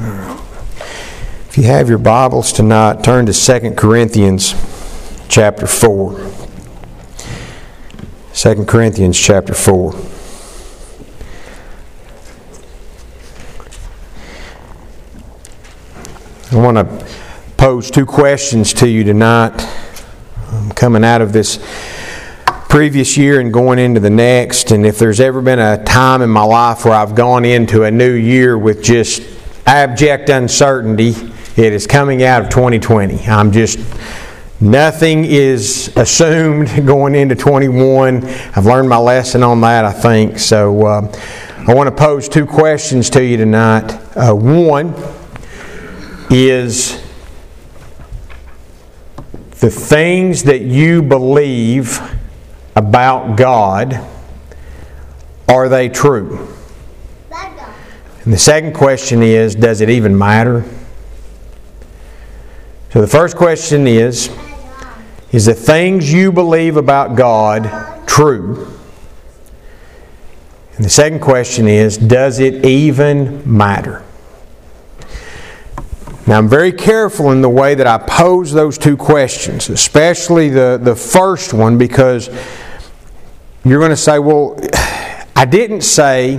If you have your Bibles tonight, turn to 2 Corinthians chapter 4. 2 Corinthians chapter 4. I want to pose two questions to you tonight. Coming out of this previous year and going into the next, and if there's ever been a time in my life where I've gone into a new year with just abject uncertainty, it is coming out of 2020. Nothing is assumed going into 21. I've learned my lesson on that, I think. So I want to pose two questions to you tonight. One is, the things that you believe about God, are they true? And the second question is, does it even matter? So the first question is the things you believe about God true? And the second question is, does it even matter? Now, I'm very careful in the way that I pose those two questions, especially the first one, because you're going to say, well, I didn't say,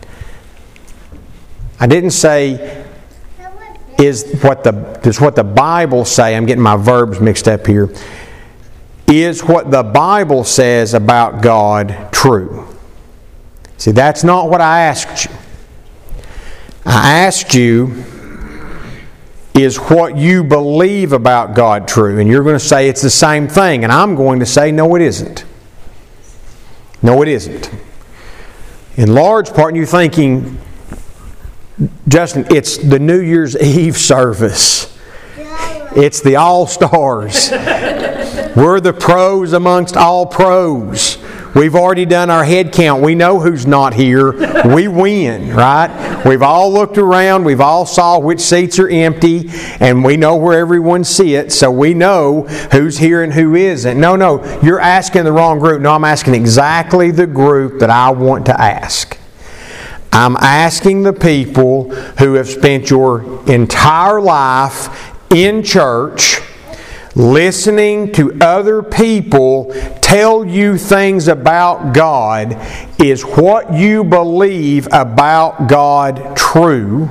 does what the Bible say, I'm getting my verbs mixed up here, is what the Bible says about God true? See, that's not what I asked you. I asked you, is what you believe about God true? And you're going to say it's the same thing. And I'm going to say, no, it isn't. No, it isn't. In large part, you're thinking, Justin, it's the New Year's Eve service. It's the All-Stars. We're the pros amongst all pros. We've already done our head count. We know who's not here. We win, right? We've all looked around. We've all saw which seats are empty. And we know where everyone sits. So we know who's here and who isn't. No, you're asking the wrong group. No, I'm asking exactly the group that I want to ask. I'm asking the people who have spent your entire life in church, listening to other people tell you things about God, is what you believe about God true?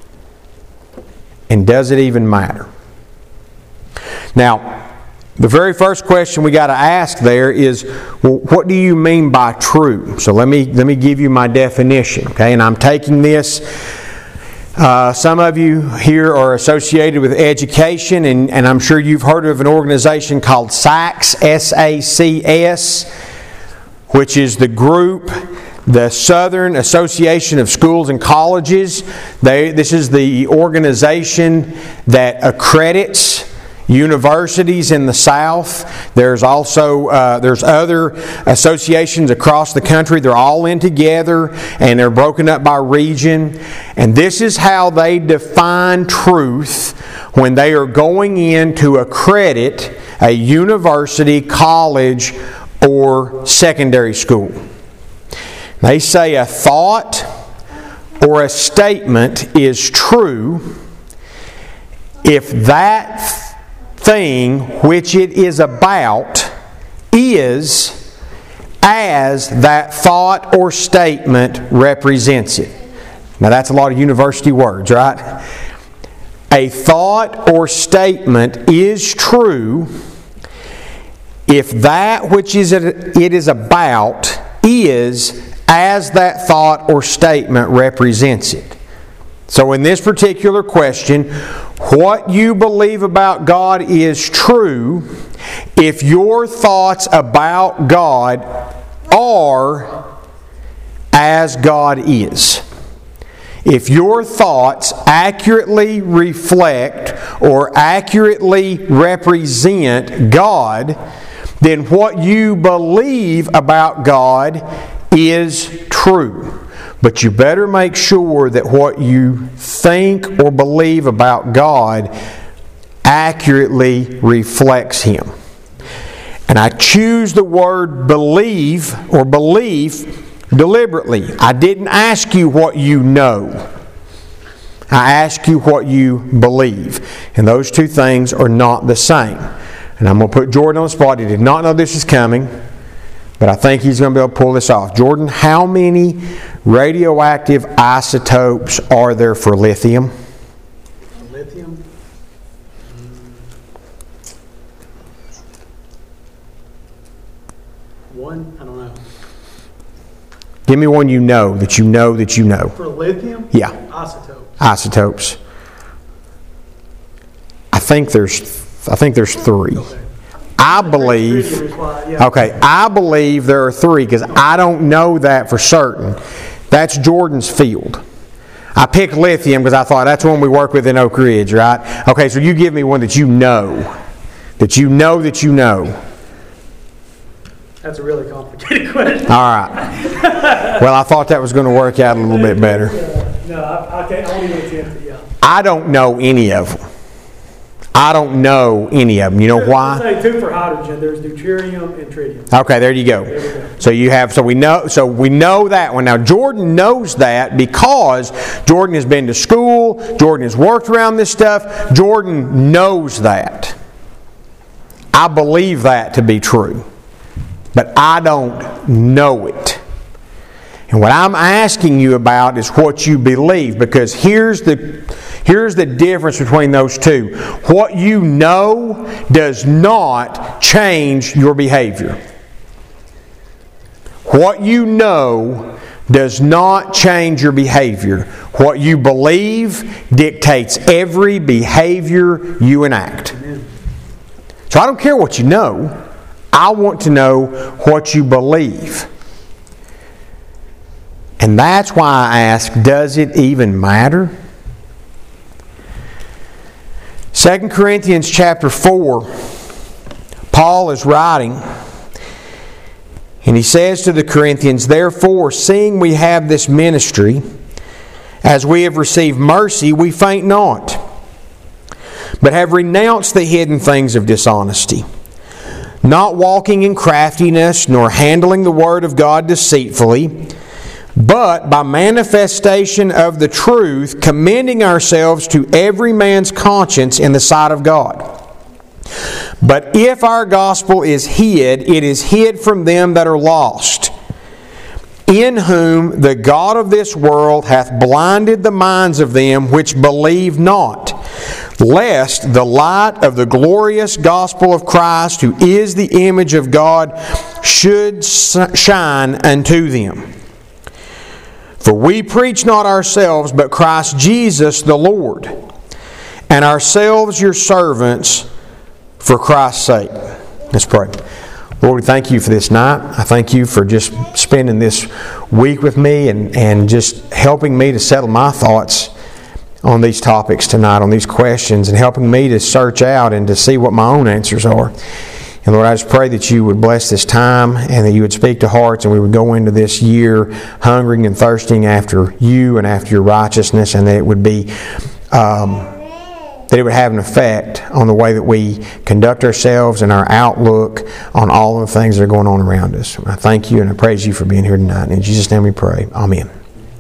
And does it even matter? Now, the very first question we got to ask there is, well, what do you mean by true? So let me give you my definition, okay? And I'm taking this. Some of you here are associated with education, and I'm sure you've heard of an organization called SACS, S-A-C-S, which is the group, the Southern Association of Schools and Colleges. This is the organization that accredits universities in the South. There's also there's other associations across the country. They're all in together, and they're broken up by region. And this is how they define truth when they are going in to accredit a university, college, or secondary school. They say a thought or a statement is true if that thing which it is about is as that thought or statement represents it. Now that's a lot of university words, right? A thought or statement is true if that which it is about is as that thought or statement represents it. So in this particular question, what you believe about God is true if your thoughts about God are as God is. If your thoughts accurately reflect or accurately represent God, then what you believe about God is true. But you better make sure that what you think or believe about God accurately reflects Him. And I choose the word believe or belief deliberately. I didn't ask you what you know. I ask you what you believe. And those two things are not the same. And I'm going to put Jordan on the spot. He did not know this is coming, but I think he's going to be able to pull this off. Jordan, how many radioactive isotopes are there for lithium? Lithium? One? I don't know. Give me one you know that you know that you know. For lithium? Yeah. Isotopes. I think there's 3. Okay. I believe. Okay, I believe there are 3 because I don't know that for certain. That's Jordan's field. I picked lithium because I thought that's one we work with in Oak Ridge, right? Okay, so you give me one that you know. That you know that you know. That's a really complicated question. All right. Well, I thought that was going to work out a little bit better. No, I can't. I won't even attempt it. Yeah. I don't know any of them. I don't know any of them. You know why? Let's say 2 for hydrogen. There's deuterium and tritium. Okay, there you go. So we know that one. Now Jordan knows that because Jordan has been to school, Jordan has worked around this stuff. Jordan knows that. I believe that to be true. But I don't know it. And what I'm asking you about is what you believe, because here's the difference between those two. What you know does not change your behavior. What you know does not change your behavior. What you believe dictates every behavior you enact. So I don't care what you know. I want to know what you believe. And that's why I ask, does it even matter? 2 Corinthians chapter 4, Paul is writing, and he says to the Corinthians, "Therefore, seeing we have this ministry, as we have received mercy, we faint not, but have renounced the hidden things of dishonesty, not walking in craftiness, nor handling the word of God deceitfully, but by manifestation of the truth, commending ourselves to every man's conscience in the sight of God. But if our gospel is hid, it is hid from them that are lost, in whom the God of this world hath blinded the minds of them which believe not, lest the light of the glorious gospel of Christ, who is the image of God, should shine unto them. For we preach not ourselves, but Christ Jesus the Lord, and ourselves your servants for Christ's sake." Let's pray. Lord, we thank you for this night. I thank you for just spending this week with me and just helping me to settle my thoughts on these topics tonight, on these questions, and helping me to search out and to see what my own answers are. And Lord, I just pray that you would bless this time and that you would speak to hearts, and we would go into this year hungering and thirsting after you and after your righteousness, and that it would be that it would have an effect on the way that we conduct ourselves and our outlook on all of the things that are going on around us. I thank you and I praise you for being here tonight. And in Jesus' name we pray. Amen.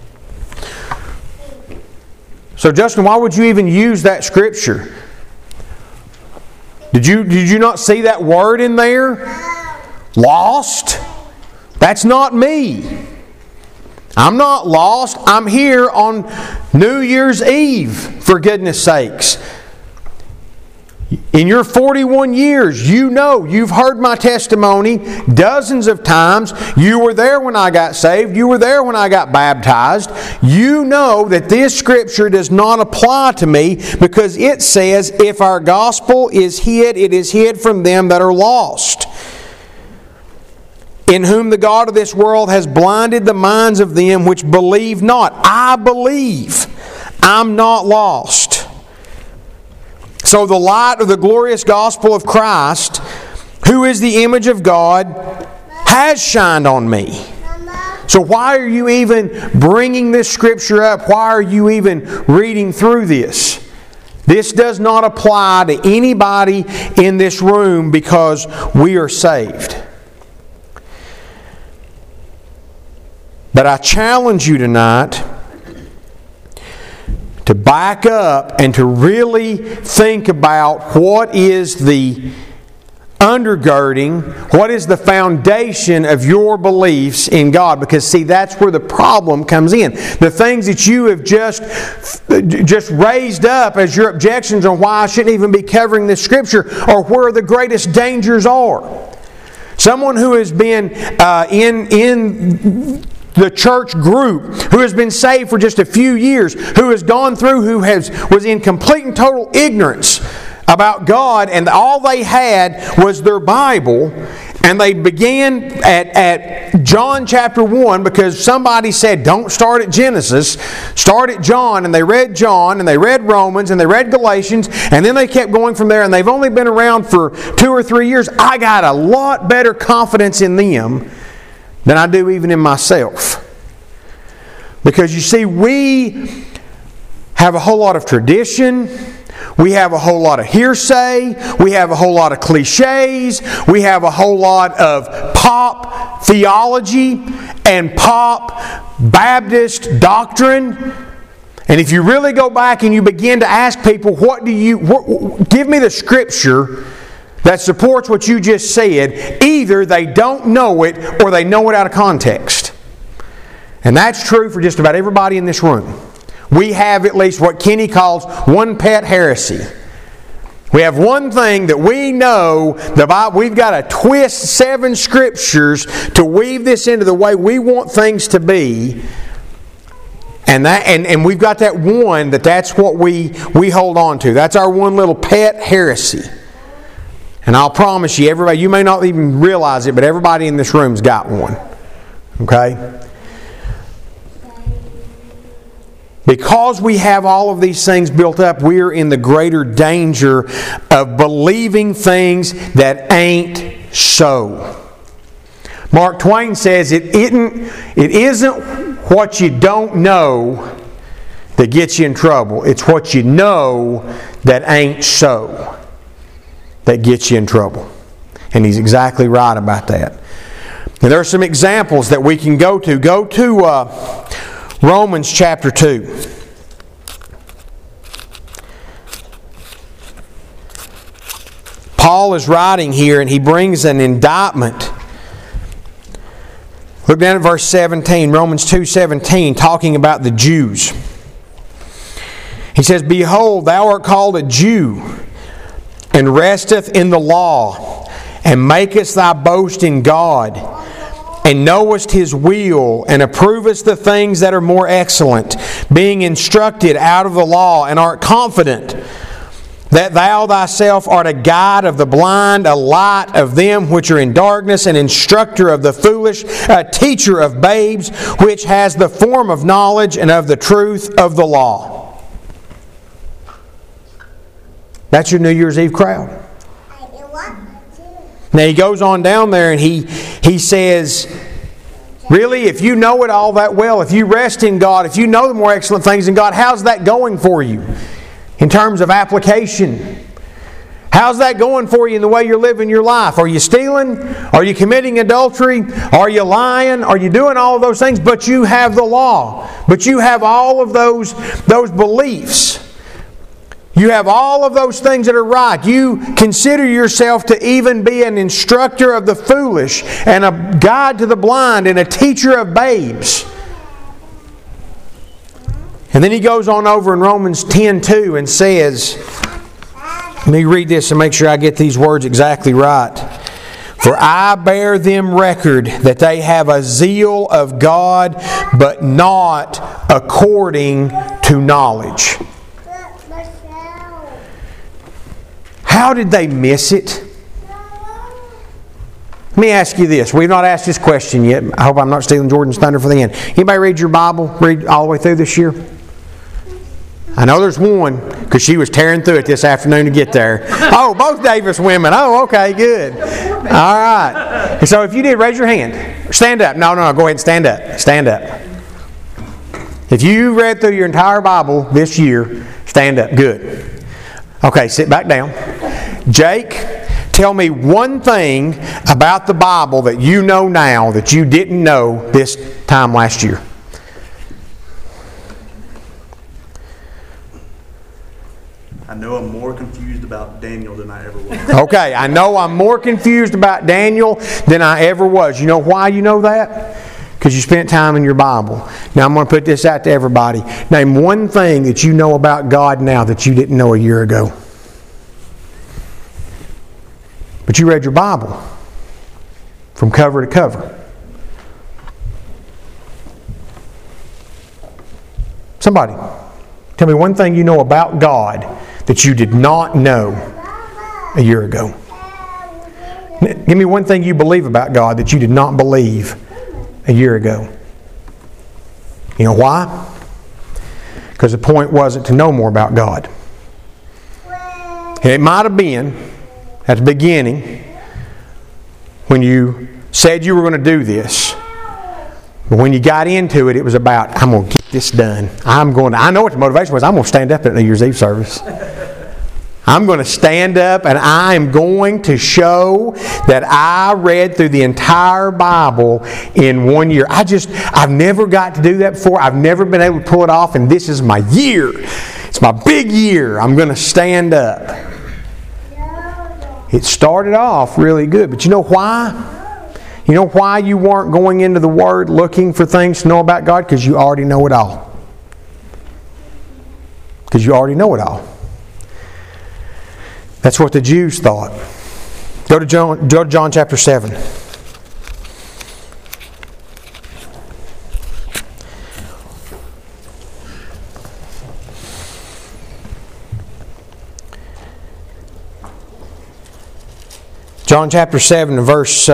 So Justin, why would you even use that scripture? Did you not see that word in there? Lost? That's not me. I'm not lost. I'm here on New Year's Eve, for goodness sakes. In your 41 years, you know, you've heard my testimony dozens of times. You were there when I got saved. You were there when I got baptized. You know that this scripture does not apply to me because it says, if our gospel is hid, it is hid from them that are lost, in whom the God of this world has blinded the minds of them which believe not. I believe. I'm not lost. So the light of the glorious gospel of Christ, who is the image of God, has shined on me. So why are you even bringing this scripture up? Why are you even reading through this? This does not apply to anybody in this room because we are saved. But I challenge you tonight to back up and to really think about what is the undergirding, what is the foundation of your beliefs in God. Because see, that's where the problem comes in. The things that you have just raised up as your objections on why I shouldn't even be covering this Scripture are where the greatest dangers are. Someone who has been in the church group, who has been saved for just a few years, who has gone through, was in complete and total ignorance about God, and all they had was their Bible, and they began at John chapter 1 because somebody said, don't start at Genesis, start at John, and they read John, and they read Romans, and they read Galatians, and then they kept going from there, and they've only been around for 2 or 3 years. I got a lot better confidence in them than I do even in myself. Because you see, we have a whole lot of tradition, we have a whole lot of hearsay, we have a whole lot of cliches, we have a whole lot of pop theology and pop Baptist doctrine. And if you really go back and you begin to ask people, give me the Scripture that supports what you just said, either they don't know it or they know it out of context. And that's true for just about everybody in this room. We have at least what Kenny calls one pet heresy. We have one thing that we know, the Bible, we've got to twist 7 Scriptures to weave this into the way we want things to be. And we've got that one that's what we hold on to. That's our one little pet heresy. And I'll promise you, everybody, you may not even realize it, but everybody in this room's got one. Okay? Because we have all of these things built up, we're in the greater danger of believing things that ain't so. Mark Twain says it isn't what you don't know that gets you in trouble. It's what you know that ain't so that gets you in trouble. And he's exactly right about that. And there are some examples that we can go to. Go to Romans chapter 2. Paul is writing here and he brings an indictment. Look down at verse 17, Romans 2:17, talking about the Jews. He says, Behold, thou art called a Jew, and resteth in the law, and makest thy boast in God, and knowest His will, and approvest the things that are more excellent, being instructed out of the law, and art confident that thou thyself art a guide of the blind, a light of them which are in darkness, an instructor of the foolish, a teacher of babes, which has the form of knowledge and of the truth of the law. That's your New Year's Eve crowd. Now he goes on down there and he says, really, if you know it all that well, if you rest in God, if you know the more excellent things in God, how's that going for you in terms of application? How's that going for you in the way you're living your life? Are you stealing? Are you committing adultery? Are you lying? Are you doing all of those things? But you have the law. But you have all of those beliefs. You have all of those things that are right. You consider yourself to even be an instructor of the foolish, and a guide to the blind, and a teacher of babes. And then he goes on over in Romans 10:2 and says, let me read this and make sure I get these words exactly right. For I bear them record that they have a zeal of God, but not according to knowledge. How did they miss it? Let me ask you this. We've not asked this question yet. I hope I'm not stealing Jordan's thunder for the end. Anybody read your Bible? Read all the way through this year? I know there's one, because she was tearing through it this afternoon to get there. Oh, both Davis women. Oh, okay, good. All right. So if you did, raise your hand. Stand up. No, go ahead and stand up. Stand up. If you read through your entire Bible this year, stand up. Good. Okay, sit back down. Jake, tell me one thing about the Bible that you know now that you didn't know this time last year. I know I'm more confused about Daniel than I ever was. Okay, I know I'm more confused about Daniel than I ever was. You know why you know that? Because you spent time in your Bible. Now I'm going to put this out to everybody. Name one thing that you know about God now that you didn't know a year ago. But you read your Bible from cover to cover. Somebody, tell me one thing you know about God that you did not know a year ago. Give me one thing you believe about God that you did not believe a year ago. You know why? Because the point wasn't to know more about God. And it might have been at the beginning when you said you were going to do this. But when you got into it, it was about, I'm going to get this done. I know what the motivation was. I'm going to stand up at New Year's Eve service. I'm going to stand up and I am going to show that I read through the entire Bible in 1 year. I've never got to do that before. I've never been able to pull it off, and this is my year. It's my big year. I'm going to stand up. It started off really good, but you know why? You know why you weren't going into the Word looking for things to know about God? Because you already know it all. Because you already know it all. That's what the Jews thought. Go to John chapter 7. John chapter 7 verse...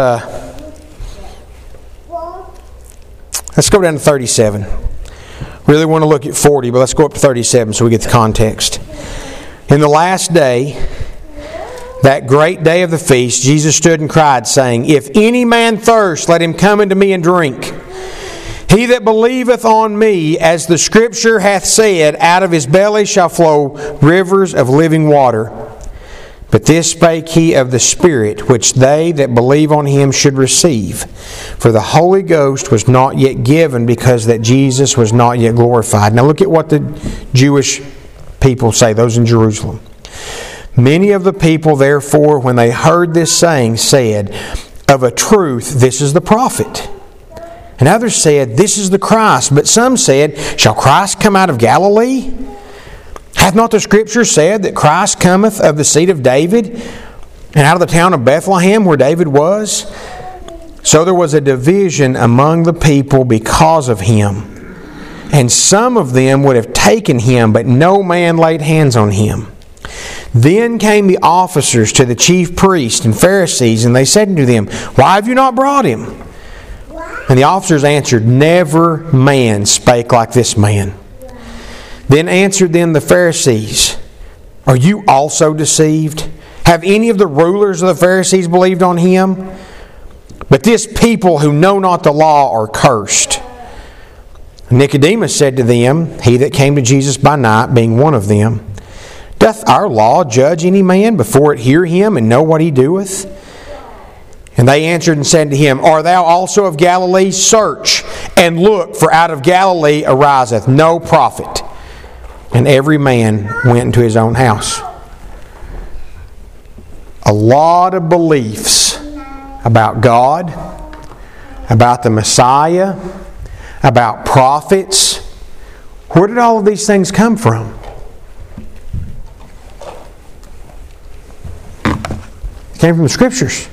let's go down to 37. Really want to look at 40, but let's go up to 37 so we get the context. In the last day, that great day of the feast, Jesus stood and cried, saying, If any man thirst, let him come unto me and drink. He that believeth on me, as the Scripture hath said, out of his belly shall flow rivers of living water. But this spake he of the Spirit, which they that believe on him should receive. For the Holy Ghost was not yet given, because that Jesus was not yet glorified. Now look at what the Jewish people say, those in Jerusalem. Many of the people, therefore, when they heard this saying, said, Of a truth, this is the prophet. And others said, This is the Christ. But some said, Shall Christ come out of Galilee? Hath not the Scripture said that Christ cometh of the seed of David, and out of the town of Bethlehem where David was? So there was a division among the people because of him. And some of them would have taken him, but no man laid hands on him. Then came the officers to the chief priests and Pharisees, and they said unto them, Why have you not brought him? And the officers answered, Never man spake like this man. Then answered them the Pharisees, Are you also deceived? Have any of the rulers of the Pharisees believed on him? But this people who know not the law are cursed. Nicodemus said to them, he that came to Jesus by night, being one of them, Doth our law judge any man before it hear him and know what he doeth? And they answered and said to him, Art thou also of Galilee? Search and look, for out of Galilee ariseth no prophet. And every man went into his own house. A lot of beliefs about God, about the Messiah, about prophets. Where did all of these things come from? It came from the Scriptures.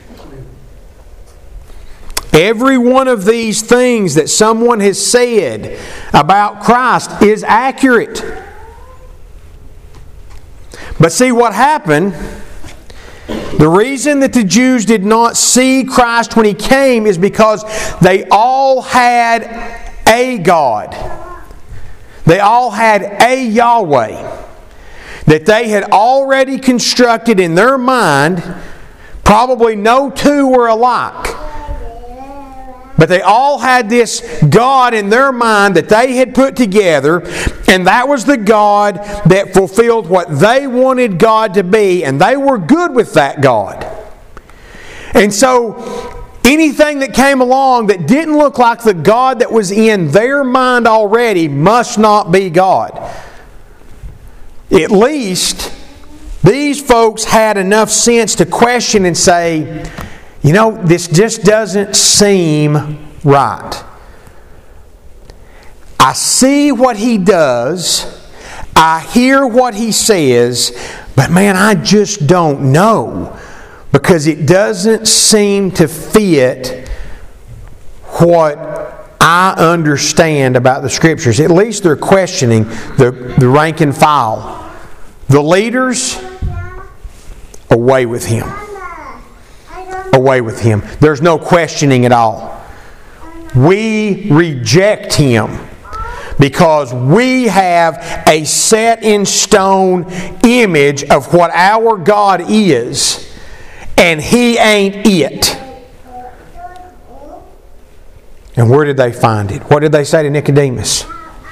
Every one of these things that someone has said about Christ is accurate. But see what happened? The reason that the Jews did not see Christ when He came is because they all had a God. They all had a Yahweh that they had already constructed in their mind. Probably no two were alike. But they all had this God in their mind that they had put together, and that was the God that fulfilled what they wanted God to be, and they were good with that God. And so, anything that came along that didn't look like the God that was in their mind already must not be God. At least These folks had enough sense to question and say, you know, this just doesn't seem right. I see what he does, I hear what he says, but man, I just don't know, because it doesn't seem to fit what I understand about the Scriptures. At least they're questioning the rank and file. The leaders, away with him. Away with him. There's no questioning at all. We reject him because we have a set in stone image of what our God is, and he ain't it. And where did they find it? What did they say to Nicodemus?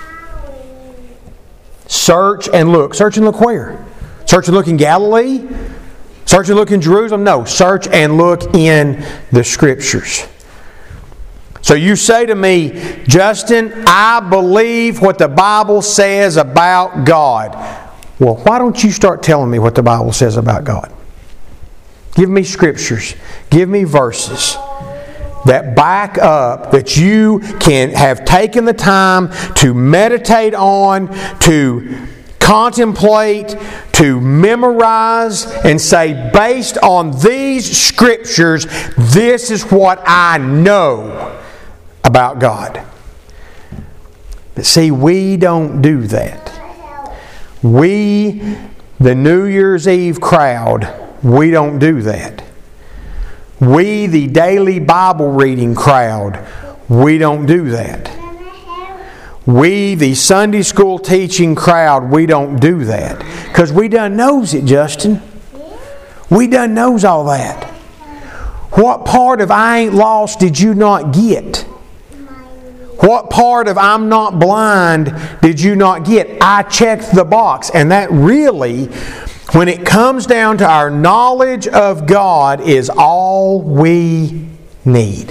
Search and look. Search and look where? Search and look in Galilee? Search and look in Jerusalem? No. Search and look in the Scriptures. So you say to me, Justin, I believe what the Bible says about God. Well, why don't you start telling me what the Bible says about God? Give me Scriptures. Give me verses that back up, that you can have taken the time to meditate on, to contemplate, to memorize, and say, based on these Scriptures, this is what I know about God. But see, we don't do that. We, the New Year's Eve crowd, we don't do that. We, the daily Bible reading crowd, we don't do that. We, the Sunday school teaching crowd, we don't do that. Because we done knows it, Justin. We done knows all that. What part of I ain't lost did you not get? What part of I'm not blind did you not get? I checked the box. And that really, when it comes down to our knowledge of God, is all we need.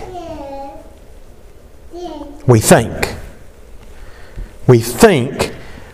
We think. We think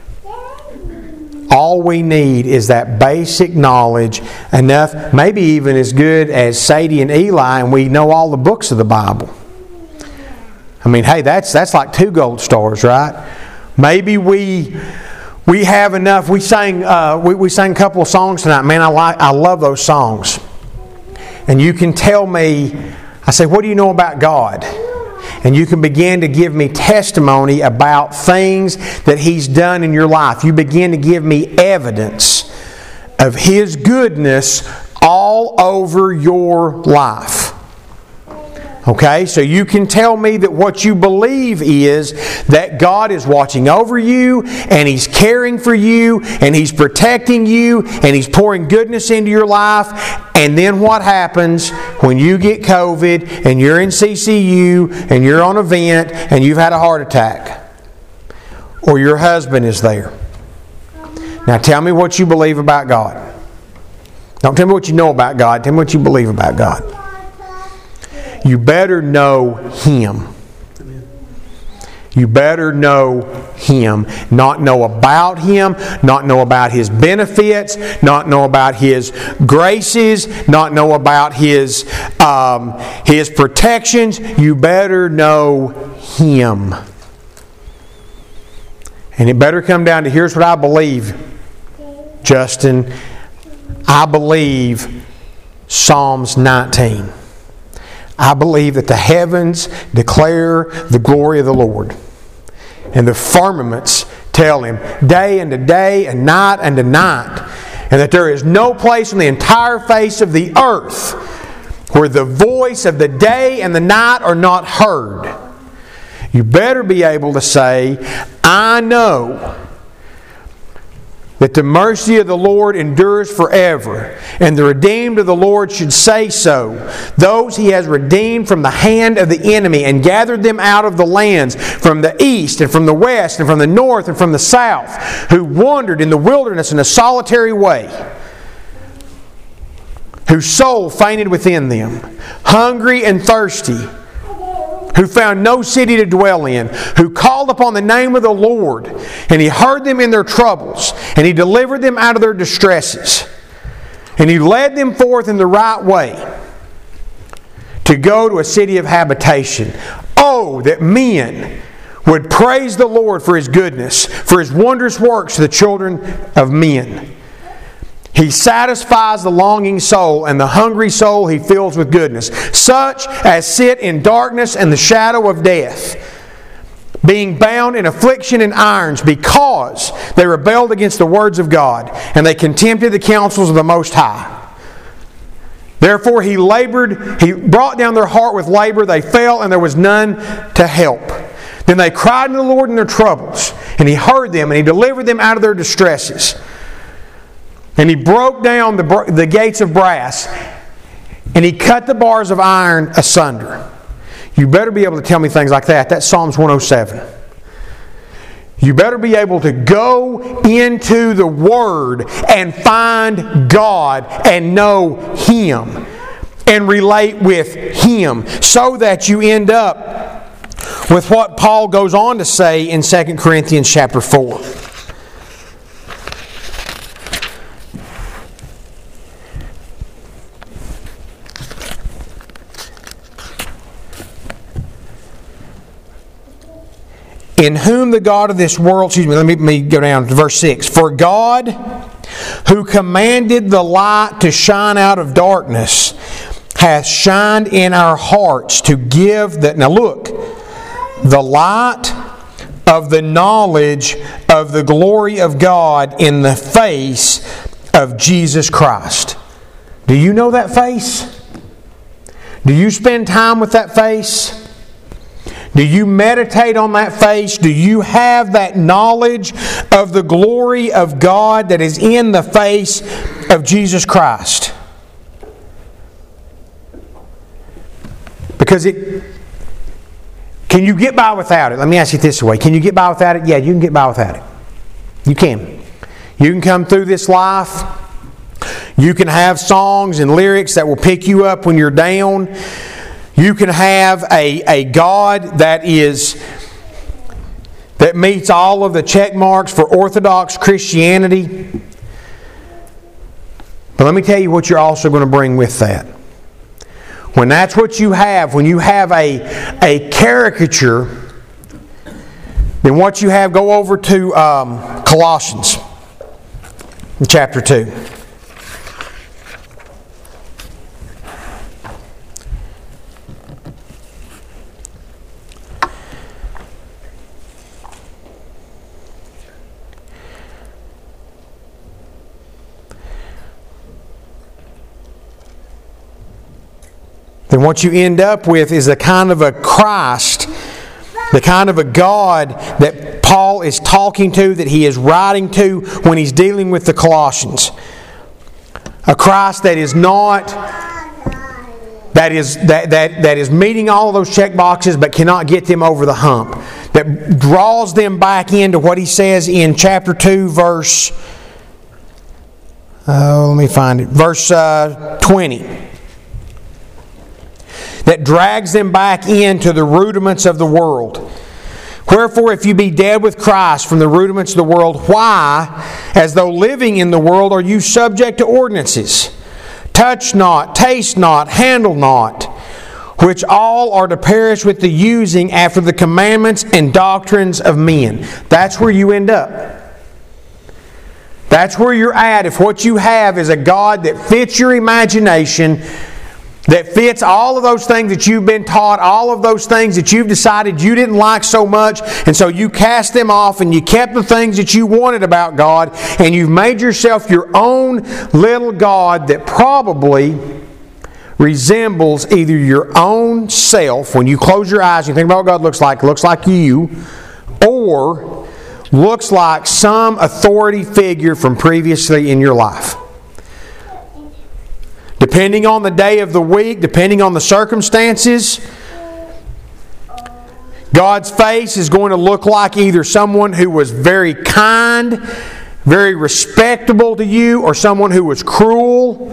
all we need is that basic knowledge, enough, maybe even as good as Sadie and Eli, and we know all the books of the Bible. I mean, hey, that's like 2 gold stars, right? Maybe we have enough. We sang a couple of songs tonight. Man, I love those songs. And you can tell me, I say, what do you know about God? And you can begin to give me testimony about things that He's done in your life. You begin to give me evidence of His goodness all over your life. Okay, so you can tell me that what you believe is that God is watching over you, and He's caring for you, and He's protecting you, and He's pouring goodness into your life. And then what happens when you get COVID, and you're in CCU, and you're on a vent, and you've had a heart attack? Or your husband is there. Now tell me what you believe about God. Don't tell me what you know about God. Tell me what you believe about God. You better know Him. You better know Him. Not know about Him, not know about His benefits, not know about His graces, not know about His protections. You better know Him. And it better come down to, here's what I believe, Justin. I believe Psalms 19. I believe that the heavens declare the glory of the Lord, and the firmaments tell Him day unto day and night unto night, and that there is no place on the entire face of the earth where the voice of the day and the night are not heard. You better be able to say, I know that the mercy of the Lord endures forever, and the redeemed of the Lord should say so. Those He has redeemed from the hand of the enemy, and gathered them out of the lands, from the east and from the west and from the north and from the south, who wandered in the wilderness in a solitary way, whose soul fainted within them, hungry and thirsty, who found no city to dwell in, who called upon the name of the Lord, and He heard them in their troubles, and He delivered them out of their distresses. And He led them forth in the right way to go to a city of habitation. Oh, that men would praise the Lord for His goodness, for His wondrous works to the children of men. He satisfies the longing soul, and the hungry soul He fills with goodness. Such as sit in darkness and the shadow of death, being bound in affliction and irons, because they rebelled against the words of God, and they contempted the counsels of the Most High. Therefore He brought down their heart with labor. They fell, and there was none to help. Then they cried unto the Lord in their troubles, and He heard them, and He delivered them out of their distresses. And He broke down the gates of brass, and He cut the bars of iron asunder. You better be able to tell me things like that. That's Psalms 107. You better be able to go into the Word and find God and know Him and relate with Him, so that you end up with what Paul goes on to say in 2 Corinthians chapter 4. In whom the God of this world, let me go down to verse 6. For God, who commanded the light to shine out of darkness, hath shined in our hearts to give the light of the knowledge of the glory of God in the face of Jesus Christ. Do you know that face? Do you spend time with that face? Do you meditate on that face? Do you have that knowledge of the glory of God that is in the face of Jesus Christ? Because can you get by without it? Let me ask you this way. Can you get by without it? Yeah, you can get by without it. You can. You can come through this life. You can have songs and lyrics that will pick you up when you're down. You can have a God that meets all of the check marks for Orthodox Christianity. But let me tell you what you're also going to bring with that. When that's what you have, when you have a caricature, then what you have, go over to Colossians chapter 2. Then what you end up with is a kind of a Christ, the kind of a God that Paul is talking to, that he is writing to when he's dealing with the Colossians. A Christ that is not, that is meeting all of those check boxes but cannot get them over the hump. That draws them back into what he says in chapter 2 verse, verse 20. That drags them back into the rudiments of the world. Wherefore, if you be dead with Christ from the rudiments of the world, why, as though living in the world, are you subject to ordinances? Touch not, taste not, handle not, which all are to perish with the using after the commandments and doctrines of men. That's where you end up. That's where you're at if what you have is a God that fits your imagination, that fits all of those things that you've been taught, all of those things that you've decided you didn't like so much, and so you cast them off and you kept the things that you wanted about God, and you've made yourself your own little God that probably resembles either your own self. When you close your eyes and you think about what God looks like you, or looks like some authority figure from previously in your life. Depending on the day of the week, depending on the circumstances, God's face is going to look like either someone who was very kind, very respectable to you, or someone who was cruel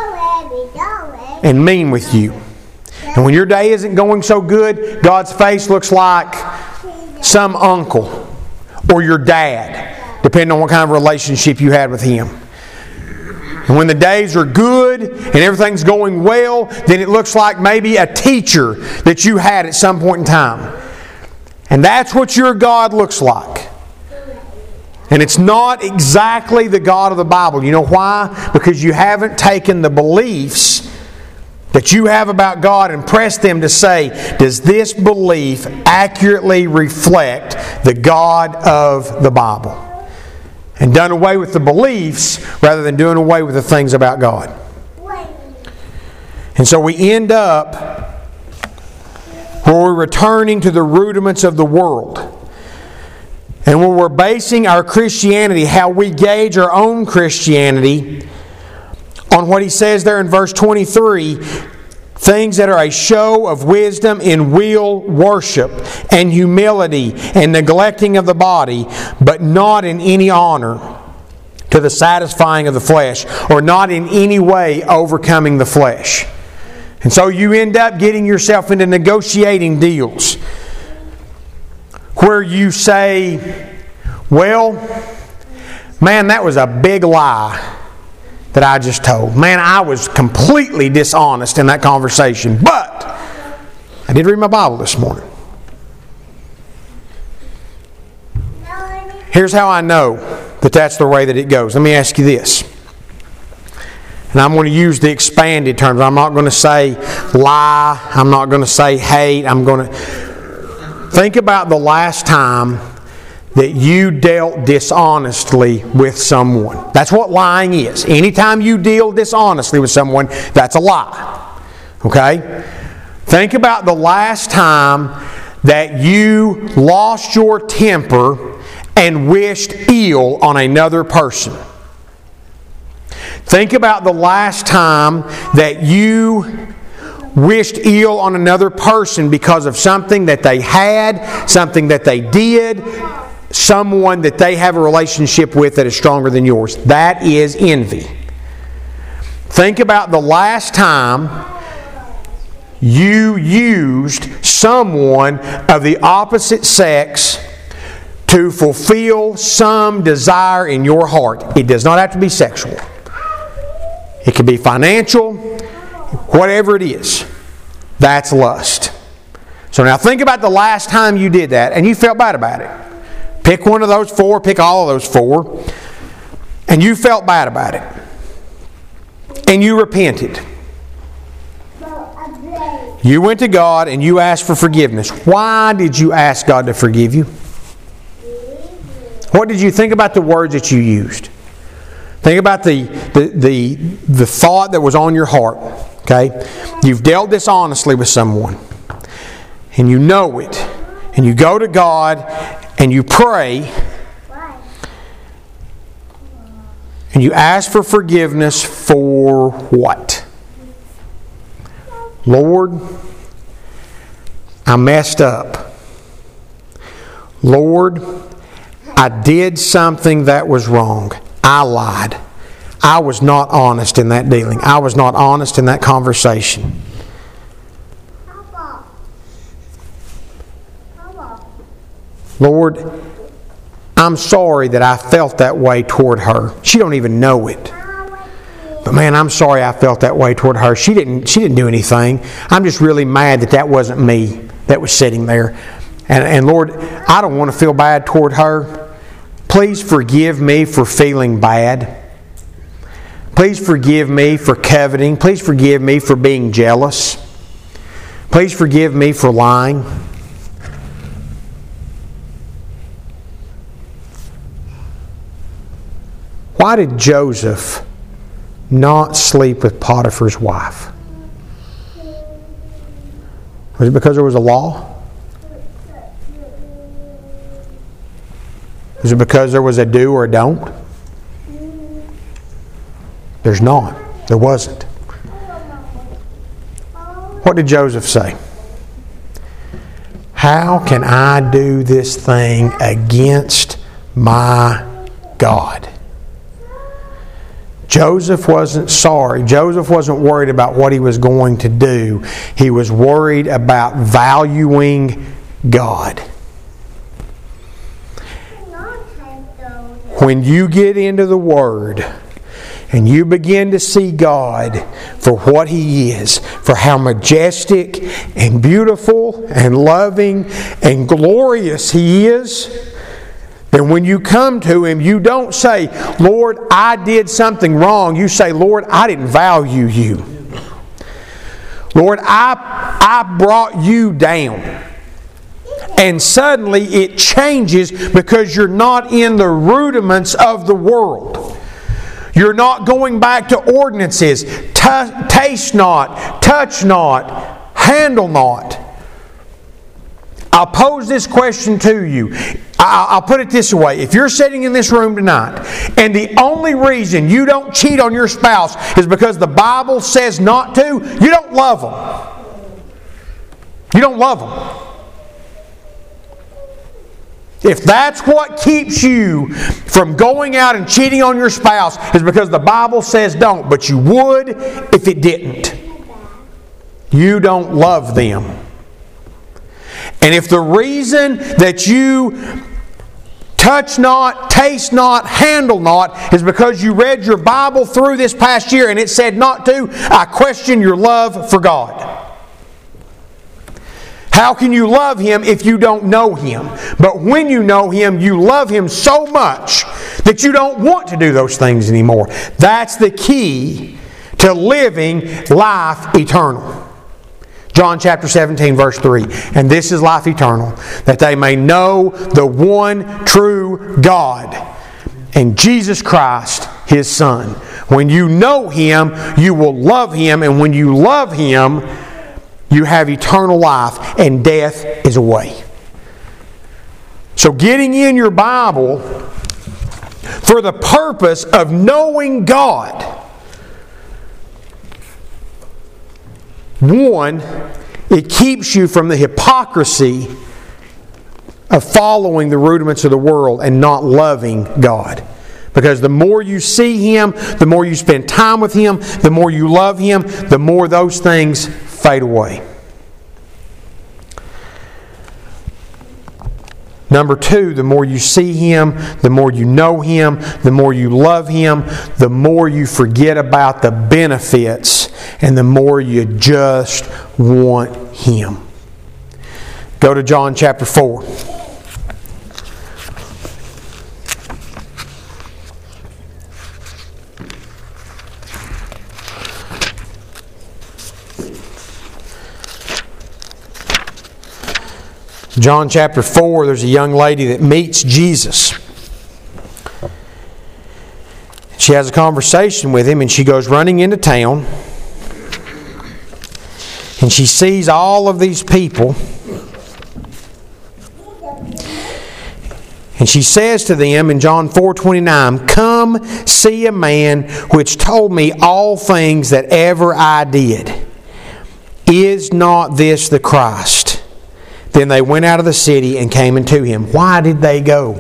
and mean with you. And when your day isn't going so good, God's face looks like some uncle or your dad, depending on what kind of relationship you had with Him. And when the days are good and everything's going well, then it looks like maybe a teacher that you had at some point in time. And that's what your God looks like. And it's not exactly the God of the Bible. You know why? Because you haven't taken the beliefs that you have about God and pressed them to say, does this belief accurately reflect the God of the Bible? And done away with the beliefs rather than doing away with the things about God. And so we end up where we're returning to the rudiments of the world. And when we're basing our Christianity, how we gauge our own Christianity, on what he says there in verse 23, things that are a show of wisdom in real worship and humility and neglecting of the body, but not in any honor to the satisfying of the flesh, or not in any way overcoming the flesh. And so you end up getting yourself into negotiating deals where you say, well, man, that was a big lie that I just told. Man, I was completely dishonest in that conversation. But I did read my Bible this morning. Here's how I know that that's the way that it goes. Let me ask you this. And I'm going to use the expanded terms. I'm not going to say lie. I'm not going to say hate. I'm going to think about the last time that you dealt dishonestly with someone. That's what lying is. Anytime you deal dishonestly with someone, that's a lie. Okay? Think about the last time that you lost your temper and wished ill on another person. Think about the last time that you wished ill on another person because of something that they had, something that they did, someone that they have a relationship with that is stronger than yours. That is envy. Think about the last time you used someone of the opposite sex to fulfill some desire in your heart. It does not have to be sexual. It can be financial, whatever it is. That's lust. So now think about the last time you did that and you felt bad about it. Pick one of those four, pick all of those four, and you felt bad about it. And you repented. You went to God and you asked for forgiveness. Why did you ask God to forgive you? What did you think about the words that you used? Think about the thought that was on your heart. Okay? You've dealt dishonestly with someone. And you know it. And you go to God and you pray. And you ask for forgiveness for what? Lord, I messed up. Lord, I did something that was wrong. I lied. I was not honest in that dealing. I was not honest in that conversation. Lord, I'm sorry that I felt that way toward her. She don't even know it. But man, I'm sorry I felt that way toward her. She didn't do anything. I'm just really mad that wasn't me that was sitting there. And Lord, I don't want to feel bad toward her. Please forgive me for feeling bad. Please forgive me for coveting. Please forgive me for being jealous. Please forgive me for lying. Why did Joseph not sleep with Potiphar's wife? Was it because there was a law? Was it because there was a do or a don't? There's not. There wasn't. What did Joseph say? How can I do this thing against my God? Joseph wasn't sorry. Joseph wasn't worried about what he was going to do. He was worried about valuing God. When you get into the Word and you begin to see God for what He is, for how majestic and beautiful and loving and glorious He is, then when you come to Him, you don't say, Lord, I did something wrong. You say, Lord, I didn't value You. Lord, I brought You down. And suddenly it changes because you're not in the rudiments of the world. You're not going back to ordinances. Taste not, touch not, handle not. I'll pose this question to you. I'll put it this way. If you're sitting in this room tonight and the only reason you don't cheat on your spouse is because the Bible says not to, you don't love them. You don't love them. If that's what keeps you from going out and cheating on your spouse is because the Bible says don't, but you would if it didn't. You don't love them. And if the reason that you touch not, taste not, handle not is because you read your Bible through this past year and it said not to, I question your love for God. How can you love Him if you don't know Him? But when you know Him, you love Him so much that you don't want to do those things anymore. That's the key to living life eternal. John chapter 17 verse 3. And this is life eternal, that they may know the one true God and Jesus Christ, His Son. When you know Him, you will love Him. And when you love Him, you have eternal life, and death is away. So getting in your Bible for the purpose of knowing God. One, it keeps you from the hypocrisy of following the rudiments of the world and not loving God. Because the more you see Him, the more you spend time with Him, the more you love Him, the more those things fade away. Number two, the more you see Him, the more you know Him, the more you love Him, the more you forget about the benefits, and the more you just want Him. Go to John chapter 4. John chapter 4, there's a young lady that meets Jesus. She has a conversation with Him and she goes running into town. And she sees all of these people. And she says to them in John 4:29, "Come see a man which told me all things that ever I did. Is not this the Christ?" Then they went out of the city and came unto Him. Why did they go?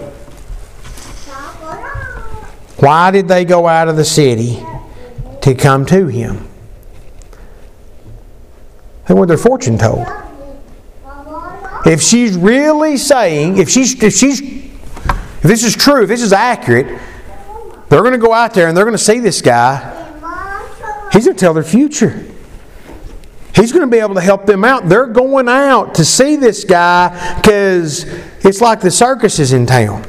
Why did they go out of the city to come to Him? They wanted their fortune told. If she's really saying, if this is true, if this is accurate, they're going to go out there and they're going to see this guy. He's going to tell their future. He's going to be able to help them out. They're going out to see this guy because it's like the circus is in town.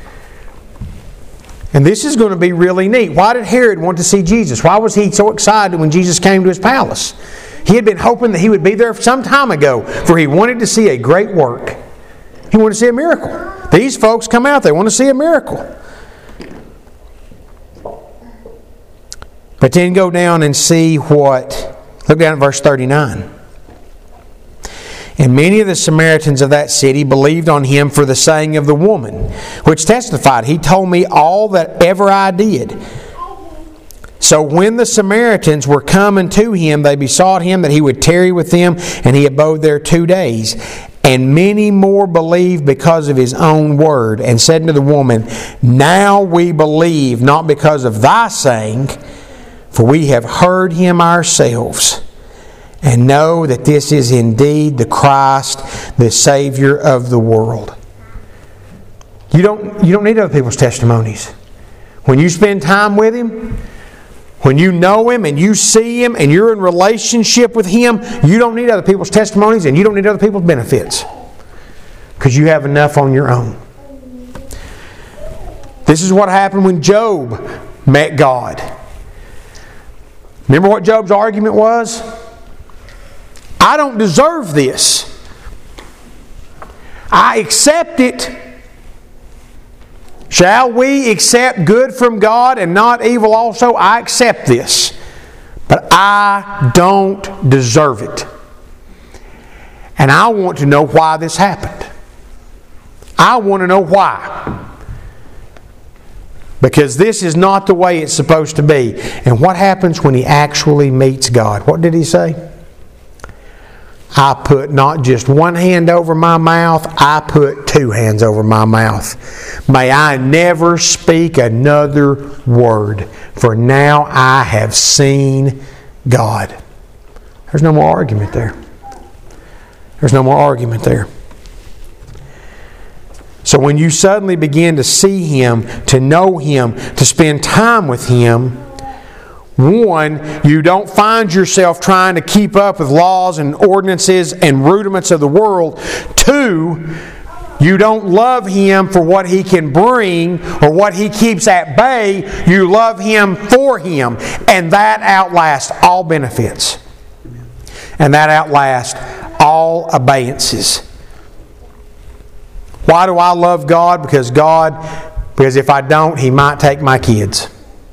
And this is going to be really neat. Why did Herod want to see Jesus? Why was he so excited when Jesus came to his palace? He had been hoping that he would be there some time ago, for he wanted to see a great work. He wanted to see a miracle. These folks come out, they want to see a miracle. But then go down and see what... Look down at verse 39. And many of the Samaritans of that city believed on Him for the saying of the woman, which testified, He told me all that ever I did. So when the Samaritans were coming to Him, they besought Him that He would tarry with them, and He abode there 2 days. And many more believed because of His own word, and said unto the woman, Now we believe, not because of thy saying, for we have heard Him ourselves, and know that this is indeed the Christ, the Savior of the world. You don't need other people's testimonies. When you spend time with Him, When you know Him and you see Him and you're in relationship with Him, you don't need other people's testimonies and you don't need other people's benefits. Because you have enough on your own. This is what happened when Job met God. Remember what Job's argument was? I don't deserve this. I accept it. Shall we accept good from God and not evil also? I accept this. But I don't deserve it. And I want to know why this happened. I want to know why. Because this is not the way it's supposed to be. And what happens when he actually meets God? What did he say? I put not just one hand over my mouth, I put two hands over my mouth. May I never speak another word, for now I have seen God. There's no more argument there. There's no more argument there. So when you suddenly begin to see Him, to know Him, to spend time with Him, one, you don't find yourself trying to keep up with laws and ordinances and rudiments of the world. Two, you don't love Him for what He can bring or what He keeps at bay. You love Him for Him. And that outlasts all benefits. And that outlasts all abeyances. Why do I love God? Because if I don't, He might take my kids.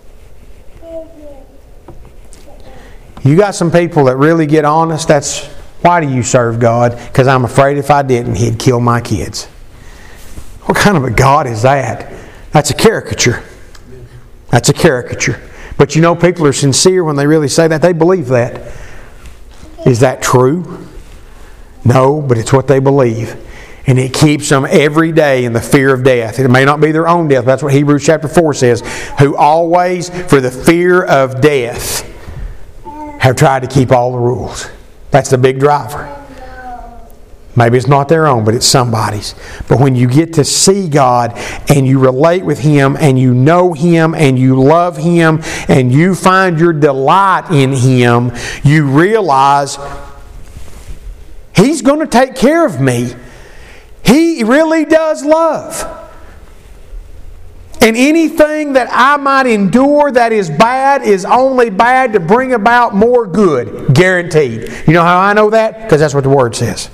You got some people that really get honest. That's why do you serve God? Because I'm afraid if I didn't, He'd kill my kids. What kind of a God is that? That's a caricature. That's a caricature. But you know, people are sincere when they really say that. They believe that. Is that true? No, but it's what they believe. And it keeps them every day in the fear of death. It may not be their own death. That's what Hebrews chapter 4 says. Who always, for the fear of death, have tried to keep all the rules. That's the big driver. Maybe it's not their own, but it's somebody's. But when you get to see God and you relate with Him and you know Him and you love Him and you find your delight in Him, you realize He's going to take care of me. He really does love. And anything that I might endure that is bad is only bad to bring about more good. Guaranteed. You know how I know that? Because that's what the Word says.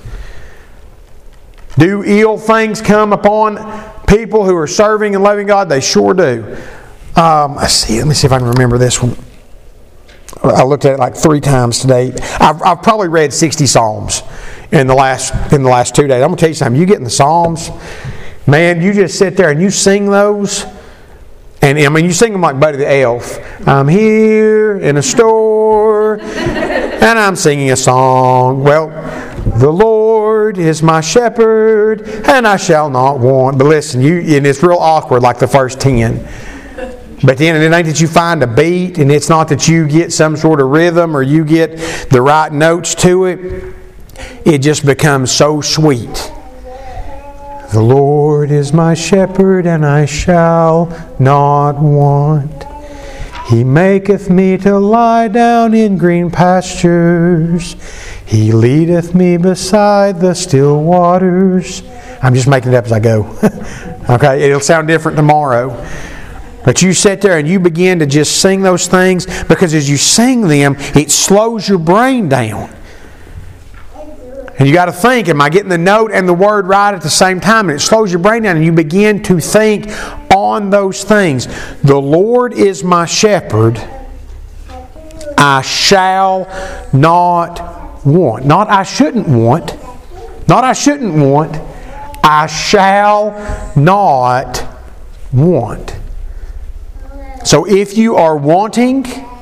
Do ill things come upon people who are serving and loving God? They sure do. Let me see if I can remember this one. I looked at it like 3 times today. I've probably read 60 Psalms in the last 2 days. I'm going to tell you something. You get in the Psalms, man, you just sit there and you sing those. And I mean, you sing them like Buddy the Elf. I'm here in a store and I'm singing a song. Well, the Lord is my shepherd and I shall not want. But listen, and it's real awkward like the first 10. But then it ain't that you find a beat, and it's not that you get some sort of rhythm or you get the right notes to it. It just becomes so sweet. The Lord is my shepherd, and I shall not want. He maketh me to lie down in green pastures. He leadeth me beside the still waters. I'm just making it up as I go. Okay, it'll sound different tomorrow. But you sit there and you begin to just sing those things, because as you sing them, it slows your brain down. And you got to think, am I getting the note and the word right at the same time? And it slows your brain down and you begin to think on those things. The Lord is my shepherd. I shall not want. Not I shouldn't want. Not I shouldn't want. I shall not want. So if you are wanting,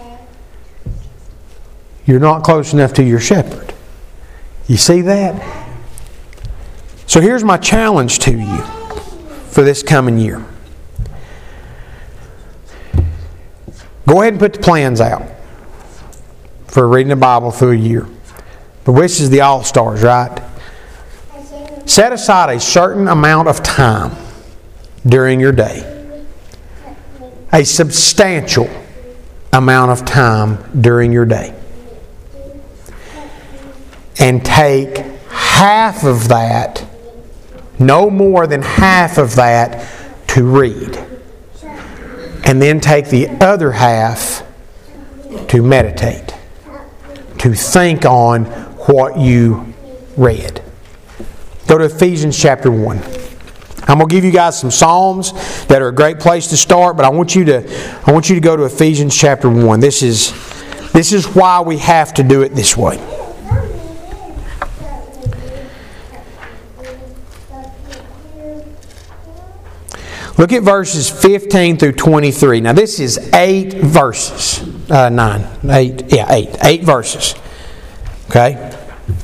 you're not close enough to your shepherd. You see that? So here's my challenge to you for this coming year. Go ahead and put the plans out for reading the Bible through a year. But this is the all-stars, right? Set aside a certain amount of time during your day. A substantial amount of time during your day and take half of that, no more than half of that, to read. And then take the other half to meditate, to think on what you read. Go to Ephesians chapter 1. I'm going to give you guys some Psalms that are a great place to start, but I want you to go to Ephesians chapter 1. This is why we have to do it this way. Look at verses 15 through 23. Now this is 8 verses. 8 verses. Okay?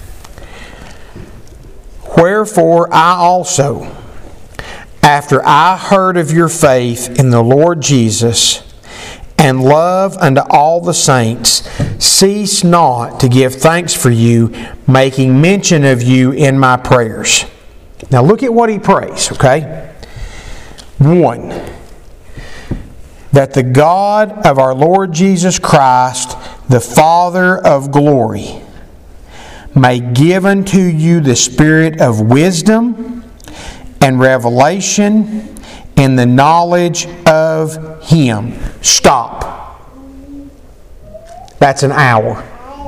Wherefore I also, after I heard of your faith in the Lord Jesus, and love unto all the saints, cease not to give thanks for you, making mention of you in my prayers. Now look at what he prays, okay? 1, that the God of our Lord Jesus Christ, the Father of glory, may give unto you the spirit of wisdom and revelation in the knowledge of Him. Stop. That's an hour.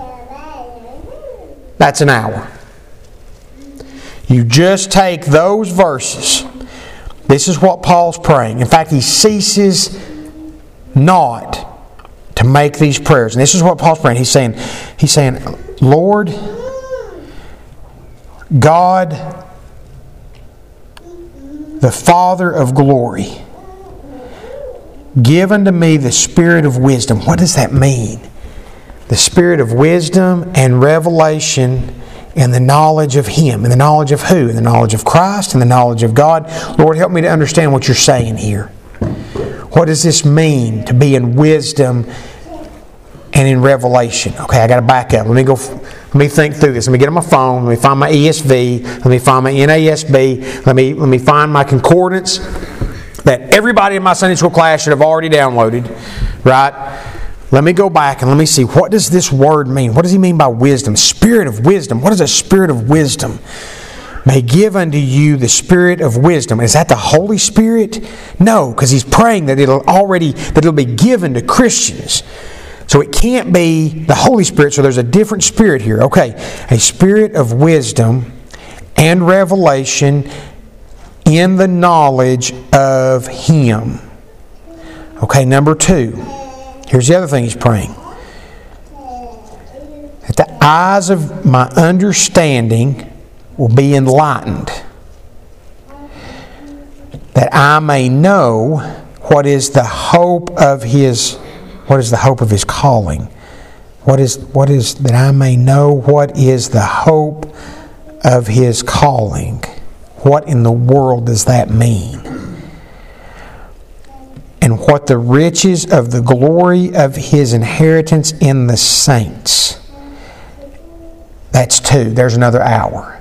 That's an hour. You just take those verses. This is what Paul's praying. In fact, he ceases not to make these prayers. And this is what Paul's praying. He's saying, Lord, God, the Father of glory, give unto me the spirit of wisdom. What does that mean? The spirit of wisdom and revelation and the knowledge of Him. And the knowledge of who? And the knowledge of Christ and the knowledge of God. Lord, help me to understand what you're saying here. What does this mean to be in wisdom and in revelation? Okay, I got to back up. Let me think through this. Let me get on my phone. Let me find my ESV. Let me find my NASB. Let me find my concordance that everybody in my Sunday school class should have already downloaded. Right? Let me go back and let me see, what does this word mean? What does he mean by wisdom? Spirit of wisdom. What is a spirit of wisdom? May give unto you the spirit of wisdom. Is that the Holy Spirit? No, because he's praying that it'll be given to Christians. So it can't be the Holy Spirit, so there's a different spirit here. Okay, a spirit of wisdom and revelation in the knowledge of Him. Okay, number 2. Here's the other thing he's praying. That the eyes of my understanding will be enlightened. That I may know what is the hope of His calling. What is that I may know what is the hope of His calling. What in the world does that mean? And what the riches of the glory of His inheritance in the saints. That's 2. There's another hour.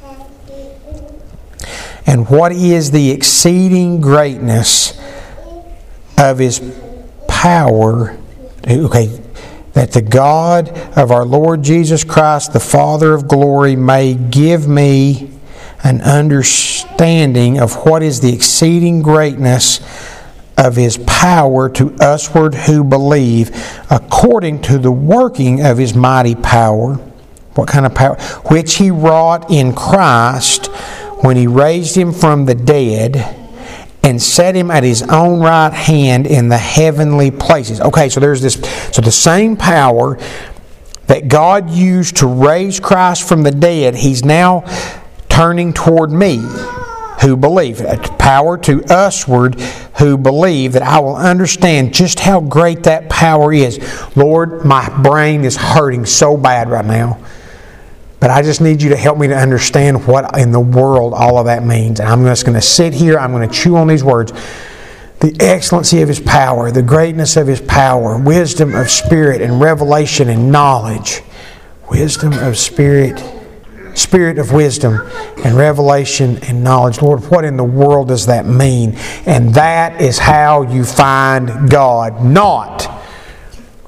And what is the exceeding greatness of His power? Okay, that the God of our Lord Jesus Christ, the Father of glory, may give me an understanding of what is the exceeding greatness of His power to usward who believe, according to the working of His mighty power. What kind of power? Which He wrought in Christ when He raised Him from the dead and set Him at His own right hand in the heavenly places. Okay, so there's this. So the same power that God used to raise Christ from the dead, He's now turning toward me, who believe. Power to usward who believe, that I will understand just how great that power is. Lord, my brain is hurting so bad right now. But I just need you to help me to understand what in the world all of that means. And I'm just going to sit here, I'm going to chew on these words. The excellency of His power, the greatness of His power, wisdom of spirit and revelation and knowledge. Wisdom of spirit, spirit of wisdom and revelation and knowledge. Lord, what in the world does that mean? And that is how you find God. Not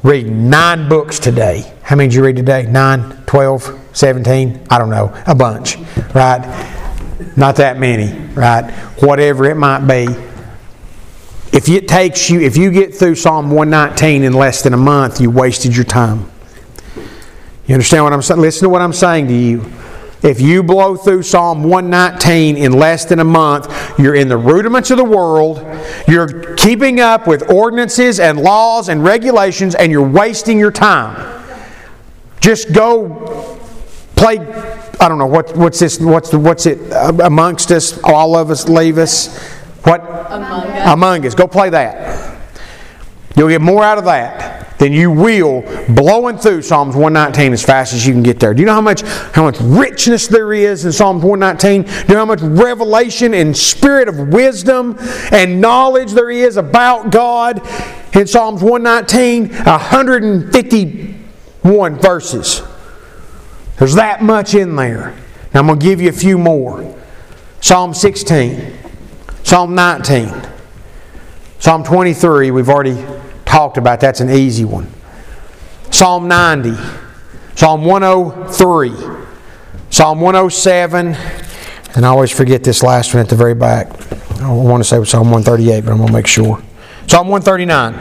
reading 9 books today. How many did you read today? 9, 12, 17? I don't know. A bunch, right? Not that many, right? Whatever it might be. If you get through Psalm 119 in less than a month, you wasted your time. You understand what I'm saying? Listen to what I'm saying to you. If you blow through Psalm 119 in less than a month, you're in the rudiments of the world, you're keeping up with ordinances and laws and regulations, and you're wasting your time. Just go play, I don't know, what's it amongst us, all of us, leave us? What? Among us. Go play that. You'll get more out of that than you will blowing through Psalms 119 as fast as you can get there. Do you know how much richness there is in Psalms 119? Do you know how much revelation and spirit of wisdom and knowledge there is about God in Psalms 119? 151 verses. There's that much in there. Now I'm going to give you a few more. Psalm 16. Psalm 19. Psalm 23, we've already talked about. That's an easy one. Psalm 90. Psalm 103. Psalm 107. And I always forget this last one at the very back. I want to say it was Psalm 138, but I'm going to make sure. Psalm 139.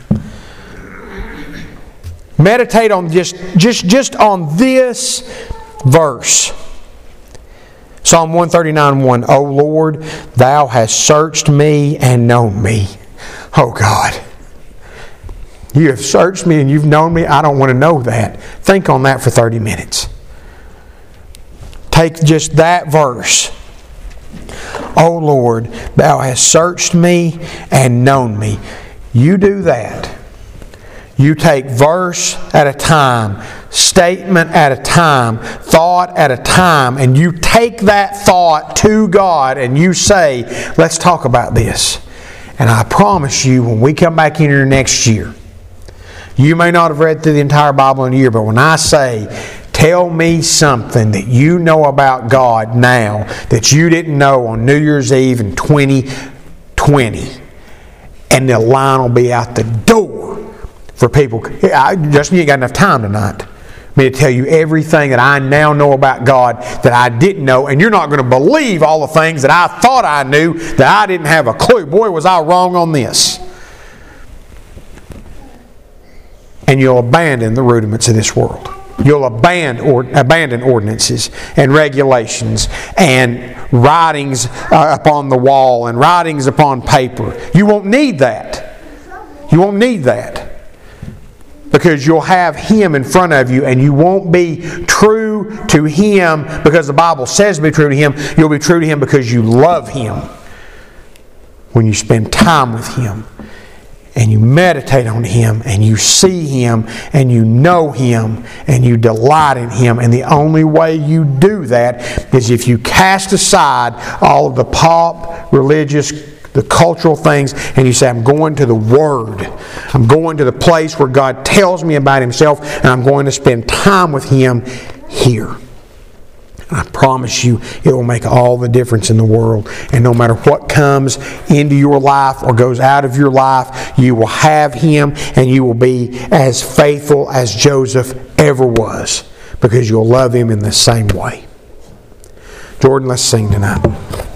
Meditate on just on this verse. Psalm 139:1. O Lord, Thou hast searched me and known me. Oh God. You have searched me and you've known me. I don't want to know that. Think on that for 30 minutes. Take just that verse. O Lord, Thou hast searched me and known me. You do that. You take verse at a time, statement at a time, thought at a time, and you take that thought to God and you say, let's talk about this. And I promise you, when we come back in here next year, you may not have read through the entire Bible in a year, but when I say, tell me something that you know about God now that you didn't know on New Year's Eve in 2020, and the line will be out the door for people. You ain't got enough time tonight me to tell you everything that I now know about God that I didn't know, and you're not going to believe all the things that I thought I knew that I didn't have a clue. Boy, was I wrong on this. And you'll abandon the rudiments of this world. You'll abandon ordinances and regulations and writings upon the wall and writings upon paper. You won't need that. You won't need that. Because you'll have Him in front of you and you won't be true to Him because the Bible says to be true to Him. You'll be true to Him because you love Him. When you spend time with Him and you meditate on Him and you see Him and you know Him and you delight in Him. And the only way you do that is if you cast aside all of the pop, religious, the cultural things, and you say, I'm going to the Word. I'm going to the place where God tells me about Himself, and I'm going to spend time with Him here. And I promise you, it will make all the difference in the world. And no matter what comes into your life or goes out of your life, you will have Him, and you will be as faithful as Joseph ever was, because you'll love Him in the same way. Jordan, let's sing tonight.